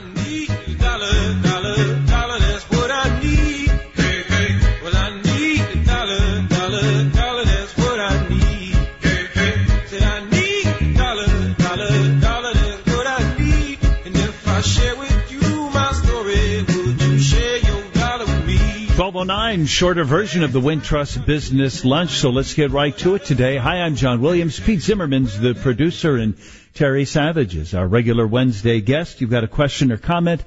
need a dollar, dollar, dollar, that's what I need. Hey, hey, well, I need a dollar, dollar, dollar, that's what I need. Hey, hey, said I need a dollar, dollar, dollar, that's what I need. And if I share with you my story, would you share your dollar with me? 12:09, shorter version of the Wintrust Business Lunch, so let's get right to it today. Hi, I'm John Williams. Pete Zimmerman's the producer, and Terry Savage is our regular Wednesday guest. You've got a question or comment,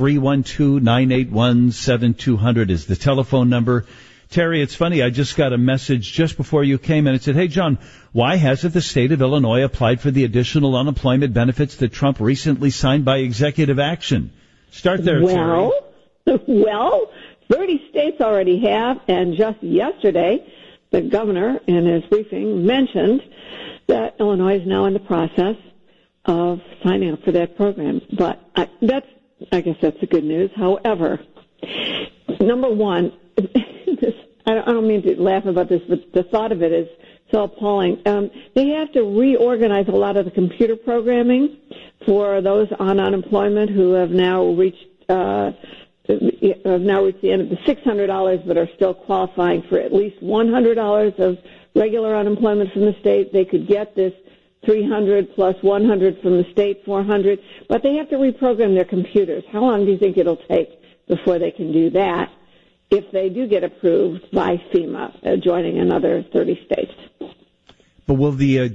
312-981-7200 is the telephone number. Terry, it's funny, I just got a message just before you came in. It said, hey, John, why hasn't the state of Illinois applied for the additional unemployment benefits that Trump recently signed by executive action? Start there, Terry. Well, 30 states already have, and just yesterday, the governor in his briefing mentioned that Illinois is now in the process of signing up for that program. But I guess that's the good news. However, number one, I don't mean to laugh about this, but the thought of it is so appalling. They have to reorganize a lot of the computer programming for those on unemployment who have now reached the end of the $600 but are still qualifying for at least $100 of regular unemployment from the state. They could get this $300 plus $100 from the state, $400, but they have to reprogram their computers. How long do you think it'll take before they can do that if they do get approved by FEMA, joining another 30 states? But will a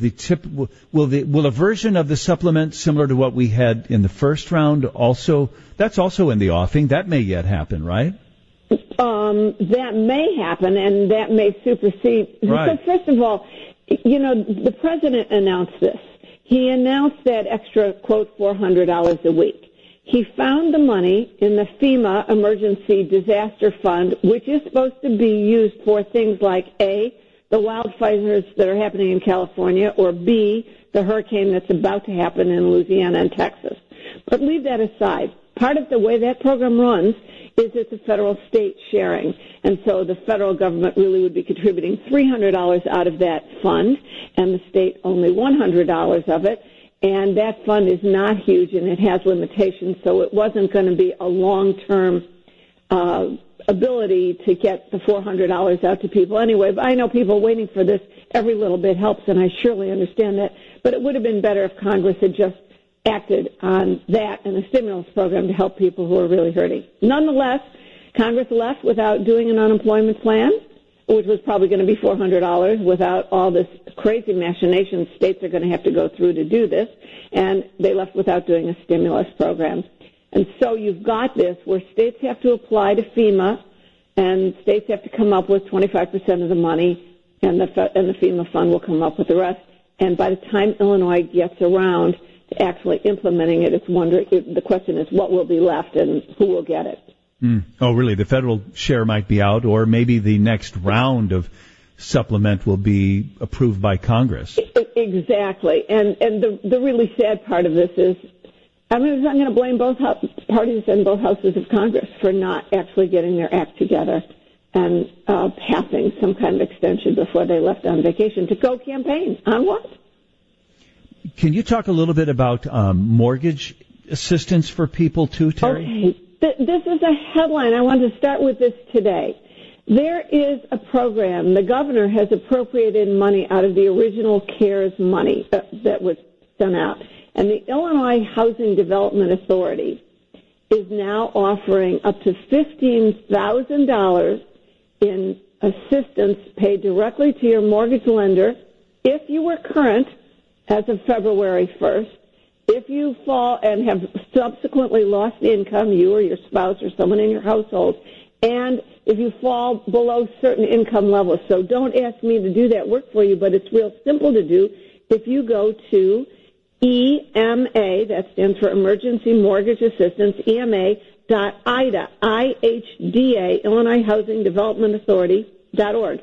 version of the supplement similar to what we had in the first round also, that's also in the offing? That may yet happen, right? That may happen, and that may supersede. Right. So first of all, the president announced this. He announced that extra, quote, $400 a week. He found the money in the FEMA Emergency Disaster Fund, which is supposed to be used for things like A, the wildfires that are happening in California, or B, the hurricane that's about to happen in Louisiana and Texas. But leave that aside. Part of the way that program runs is it's a federal-state sharing. And so the federal government really would be contributing $300 out of that fund, and the state only $100 of it. And that fund is not huge, and it has limitations, so it wasn't going to be a long-term ability to get the $400 out to people anyway. But I know people waiting for this. Every little bit helps, and I surely understand that. But it would have been better if Congress had just acted on that and a stimulus program to help people who are really hurting. Nonetheless, Congress left without doing an unemployment plan, which was probably going to be $400 without all this crazy machinations states are going to have to go through to do this, and they left without doing a stimulus program. And so you've got this where states have to apply to FEMA, and states have to come up with 25% of the money, and the FEMA fund will come up with the rest. And by the time Illinois gets around to actually implementing it, the question is what will be left and who will get it. Oh, really? The federal share might be out, or maybe the next round of supplement will be approved by Congress. Exactly. And the really sad part of this is, I'm going to blame both parties and both houses of Congress for not actually getting their act together and passing some kind of extension before they left on vacation to go campaign. On what? Can you talk a little bit about mortgage assistance for people too, Terry? Okay. This is a headline. I wanted to start with this today. There is a program. The governor has appropriated money out of the original CARES money that was sent out. And the Illinois Housing Development Authority is now offering up to $15,000 in assistance paid directly to your mortgage lender if you were current as of February 1st. If you fall and have subsequently lost income, you or your spouse or someone in your household, and if you fall below certain income levels. So don't ask me to do that work for you, but it's real simple to do. If you go to EMA, that stands for Emergency Mortgage Assistance, EMA.IHDA, IHDA, Illinois Housing Development Authority.org,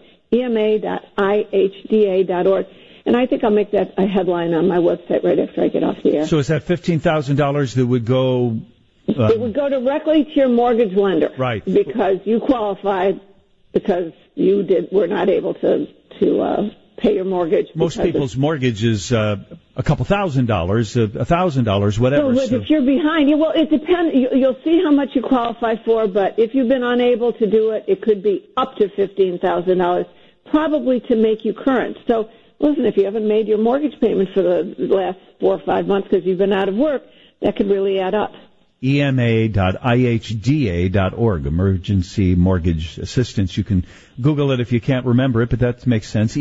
EMA.IHDA.org. And I think I'll make that a headline on my website right after I get off the air. So is that $15,000 that would go... it would go directly to your mortgage lender. Right. Because you qualified, because you were not able to pay your mortgage. Most people's mortgage is a couple $1,000, $1,000, whatever. But if you're behind, well, it depends. You'll see how much you qualify for, but if you've been unable to do it, it could be up to $15,000, probably to make you current. So, listen, if you haven't made your mortgage payment for the last 4 or 5 months because you've been out of work, that could really add up. EMA.IHDA.org, Emergency Mortgage Assistance. You can Google it if you can't remember it, but that makes sense.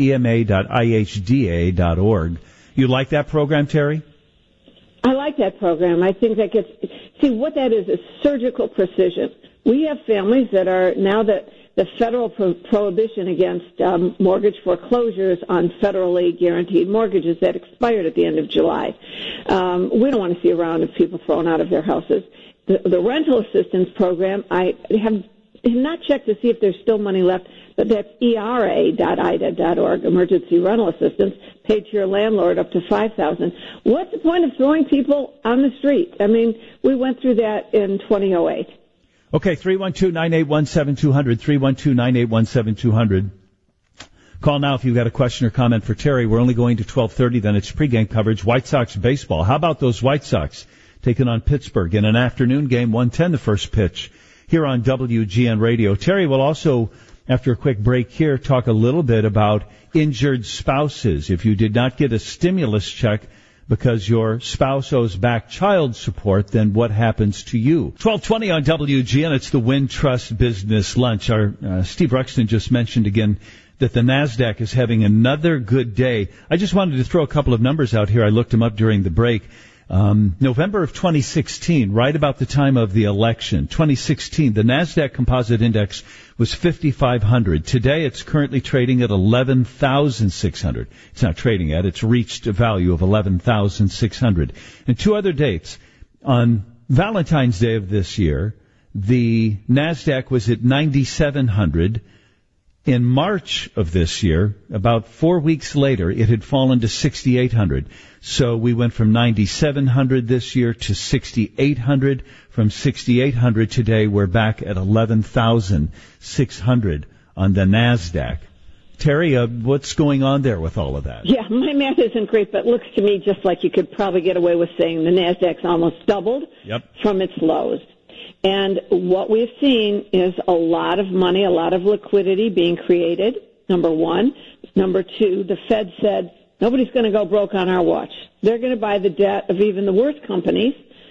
EMA.IHDA.org. You like that program, Terry? I like that program. I think that see, what that is surgical precision. We have families that are, now that the federal prohibition against mortgage foreclosures on federally guaranteed mortgages that expired at the end of July. We don't want to see a round of people thrown out of their houses. The rental assistance program, I have not checked to see if there's still money left, but that's ERA.IDA.org, Emergency Rental Assistance, paid to your landlord up to $5,000. What's the point of throwing people on the street? I mean, we went through that in 2008. Okay, 312-981-7200, 312-981-7200. Call now if you've got a question or comment for Terry. We're only going to 12:30, then it's pregame coverage. White Sox baseball. How about those White Sox taking on Pittsburgh in an afternoon game, 1:10 the first pitch, here on WGN Radio. Terry will also, after a quick break here, talk a little bit about injured spouses. If you did not get a stimulus check because your spouse owes back child support, then what happens to you? 12:20 on WGN. It's the Wintrust Business Lunch. Our Steve Ruxton just mentioned again that the NASDAQ is having another good day. I just wanted to throw a couple of numbers out here. I looked them up during the break. November of 2016, right about the time of the election, 2016, the NASDAQ Composite Index was 5,500. Today, it's currently trading at 11,600. It's not trading at, it's reached a value of 11,600. And two other dates. On Valentine's Day of this year, the NASDAQ was at 9,700. In March of this year, about 4 weeks later, it had fallen to 6,800. So we went from 9,700 this year to 6,800. From 6,800 today, we're back at 11,600 on the NASDAQ. Terry, what's going on there with all of that? Yeah, my math isn't great, but it looks to me just like you could probably get away with saying the NASDAQ's almost doubled from its lows. And what we've seen is a lot of money, a lot of liquidity being created, number one. Number two, the Fed said, nobody's going to go broke on our watch. They're going to buy the debt of even the worst companies.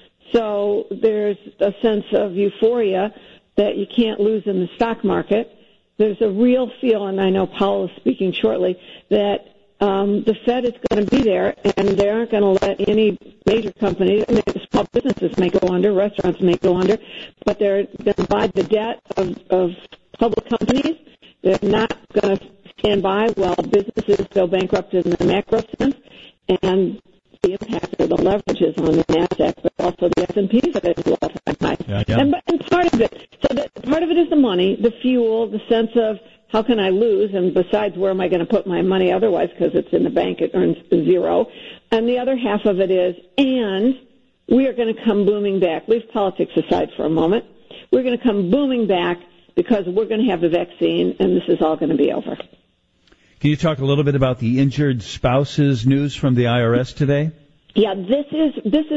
So there's a sense of euphoria that you can't lose in the stock market. There's a real feel, and I know Powell is speaking shortly, that the Fed is going to be there, and they aren't going to let any major companies, I mean, small businesses may go under, restaurants may go under, but they're going to buy the debt of public companies. They're not going to stand by while businesses go bankrupt in the macro sense, and the impact of the leverages on the NASDAQ, but also the S&Ps are at all-time highs. Yeah. And part of it, part of it is the money, the fuel, the sense of how can I lose, and besides, where am I going to put my money otherwise, because it's in the bank, it earns zero. And the other half of it is, and we are going to come booming back. Leave politics aside for a moment. We're going to come booming back because we're going to have the vaccine, and this is all going to be over. Can you talk a little bit about the injured spouses news from the IRS today? Yeah, this is.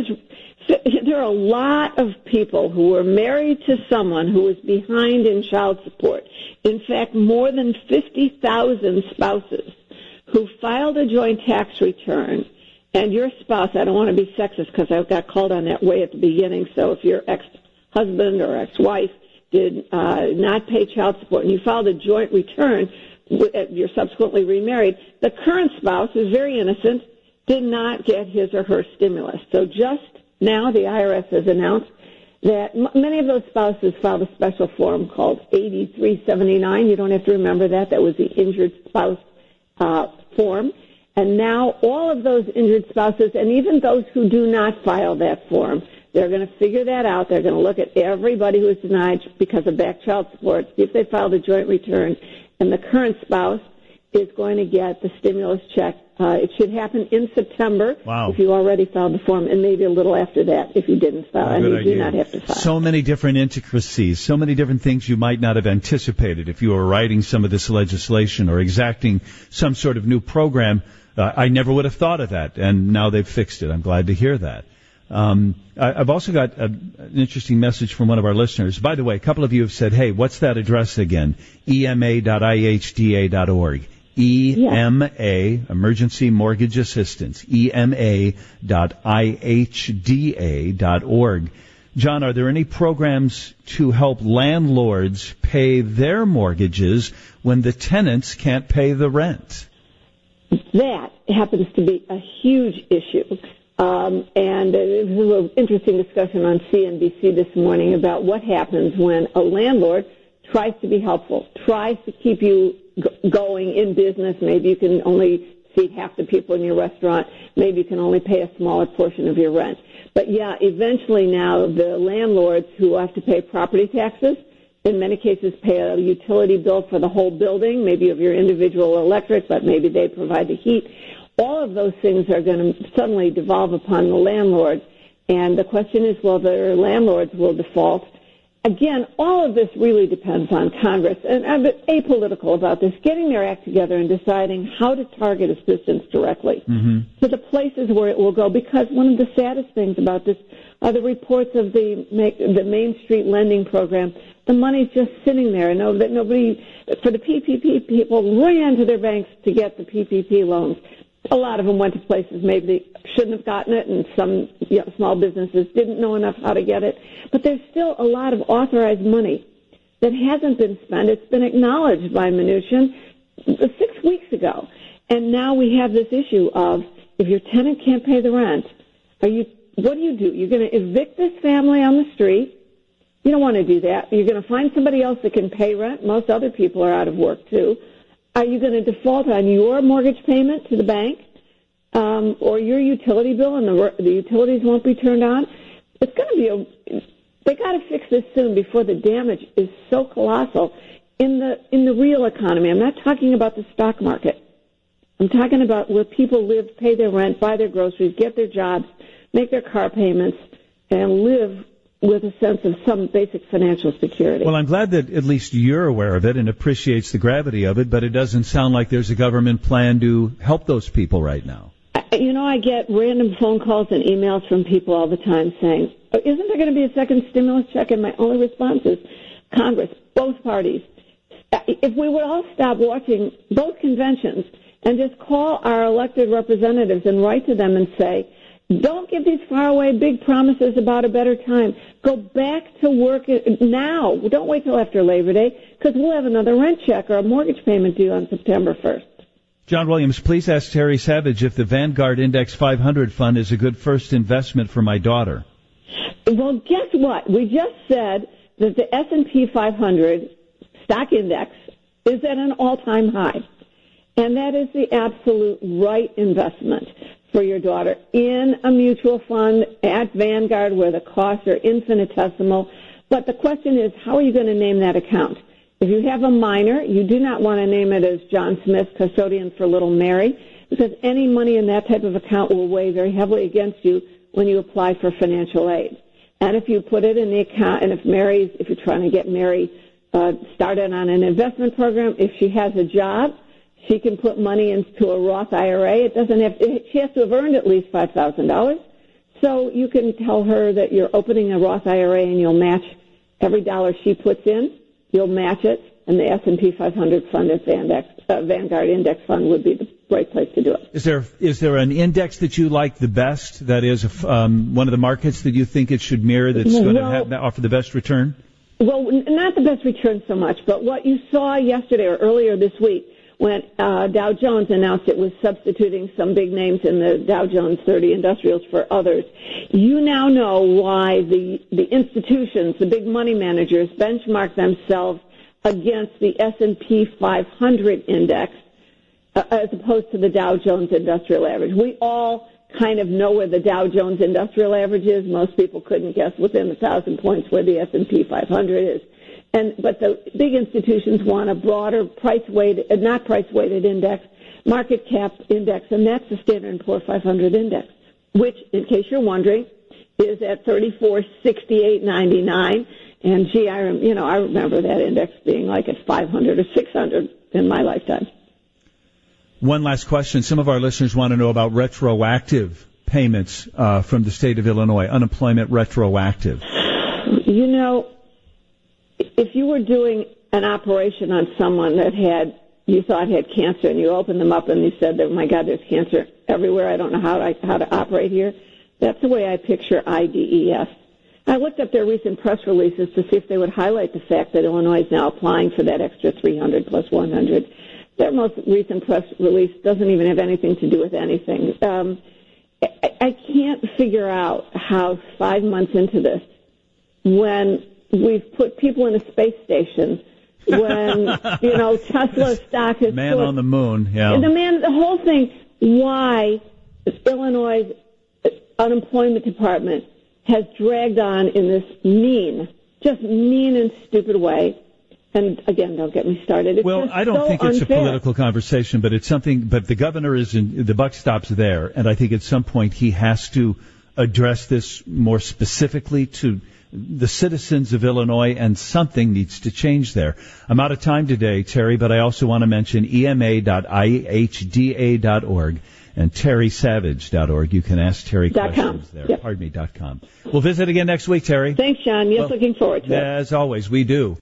There are a lot of people who were married to someone who was behind in child support. In fact, more than 50,000 spouses who filed a joint tax return, and your spouse, I don't want to be sexist because I got called on that way at the beginning, so if your ex-husband or ex-wife did not pay child support and you filed a joint return, you're subsequently remarried, the current spouse, who's very innocent, did not get his or her stimulus. So just now the IRS has announced that many of those spouses filed a special form called 8379. You don't have to remember that. That was the injured spouse form. And now all of those injured spouses, and even those who do not file that form, they're going to figure that out. They're going to look at everybody who was denied because of back child support, see if they filed a joint return, and the current spouse is going to get the stimulus check It should happen in September Wow. if you already filed the form, and maybe a little after that if you didn't file, and Good you idea. do not have to file. So many different intricacies, so many different things you might not have anticipated if you were writing some of this legislation or exacting some sort of new program. I never would have thought of that, and now they've fixed it. I'm glad to hear that. I've also got an interesting message from one of our listeners. By the way, a couple of you have said, hey, what's that address again? ema.ihda.org. EMA, Emergency Mortgage Assistance, ema.ihda.org. John, are there any programs to help landlords pay their mortgages when the tenants can't pay the rent? That happens to be a huge issue. And it was an interesting discussion on CNBC this morning about what happens when a landlord tries to be helpful, tries to keep you going in business. Maybe you can only seat half the people in your restaurant. Maybe you can only pay a smaller portion of your rent. But, yeah, eventually now the landlords who have to pay property taxes, in many cases pay a utility bill for the whole building, maybe of your individual electric, but maybe they provide the heat. All of those things are going to suddenly devolve upon the landlord. And the question is, well, their landlords will default. Again, all of this really depends on Congress, and I'm apolitical about this, getting their act together and deciding how to target assistance directly to the places where it will go, because one of the saddest things about this are the reports of the Main Street lending program. The money's just sitting there. I know that nobody, for the PPP, people ran to their banks to get the PPP loans. A lot of them went to places maybe they shouldn't have gotten it, and some small businesses didn't know enough how to get it. But there's still a lot of authorized money that hasn't been spent. It's been acknowledged by Mnuchin 6 weeks ago. And now we have this issue of, if your tenant can't pay the rent, what do? You're going to evict this family on the street. You don't want to do that. You're going to find somebody else that can pay rent. Most other people are out of work, too. Are you going to default on your mortgage payment to the bank or your utility bill, and the utilities won't be turned on? It's going to be they got to fix this soon before the damage is so colossal in the real economy. I'm not talking about the stock market. I'm talking about where people live, pay their rent, buy their groceries, get their jobs, make their car payments, and live with a sense of some basic financial security. Well, I'm glad that at least you're aware of it and appreciates the gravity of it, but it doesn't sound like there's a government plan to help those people right now. I get random phone calls and emails from people all the time saying, isn't there going to be a second stimulus check? And my only response is, Congress, both parties, if we would all stop watching both conventions and just call our elected representatives and write to them and say, don't give these faraway big promises about a better time. Go back to work now. Don't wait till after Labor Day, because we'll have another rent check or a mortgage payment due on September 1st. John Williams, please ask Terry Savage if the Vanguard Index 500 fund is a good first investment for my daughter. Well, guess what? We just said that the S&P 500 stock index is at an all-time high, and that is the absolute right investment for your daughter in a mutual fund at Vanguard where the costs are infinitesimal. But the question is, how are you going to name that account? If you have a minor, you do not want to name it as John Smith, custodian for little Mary, because any money in that type of account will weigh very heavily against you when you apply for financial aid. And if you put it in the account, and if you're trying to get Mary started on an investment program, if she has a job, she can put money into a Roth IRA. She has to have earned at least $5,000. So you can tell her that you're opening a Roth IRA and you'll match every dollar she puts in. You'll match it, and the S&P 500 fund at Vanguard Index Fund would be the right place to do it. Is there an index that you like the best? That is one of the markets that you think it should mirror that's going to offer the best return? Well, not the best return so much, but what you saw yesterday or earlier this week when Dow Jones announced it was substituting some big names in the Dow Jones 30 Industrials for others, you now know why the institutions, the big money managers, benchmark themselves against the S&P 500 index as opposed to the Dow Jones Industrial Average. We all kind of know where the Dow Jones Industrial Average is. Most people couldn't guess within 1,000 points where the S&P 500 is. But the big institutions want a broader not price-weighted index market cap index, and that's the Standard & Poor's 500 index, which, in case you're wondering, is at 3468.99. And gee, I remember that index being like at 500 or 600 in my lifetime. One last question. Some of our listeners want to know about retroactive payments from the state of Illinois, unemployment retroactive. You know, if you were doing an operation on someone that you thought had cancer, and you opened them up and you said, "Oh my God, there's cancer everywhere. I don't know how to operate here." That's the way I picture IDES. I looked up their recent press releases to see if they would highlight the fact that Illinois is now applying for that extra 300 plus 100. Their most recent press release doesn't even have anything to do with anything. I can't figure out how 5 months into this, when we've put people in a space station, when, Tesla stock is man on the moon, yeah. The whole thing, why Illinois' unemployment department has dragged on in this mean and stupid way. And again, don't get me started. I don't think it's unfair. A political conversation, but it's something. But the governor the buck stops there, and I think at some point he has to address this more specifically to the citizens of Illinois, and something needs to change there. I'm out of time today, Terry, but I also want to mention ema.ihda.org and terrysavage.org. You can ask Terry questions there. Yep. .com. We'll visit again next week, Terry. Thanks, John. Yes, looking forward to it. As always, we do.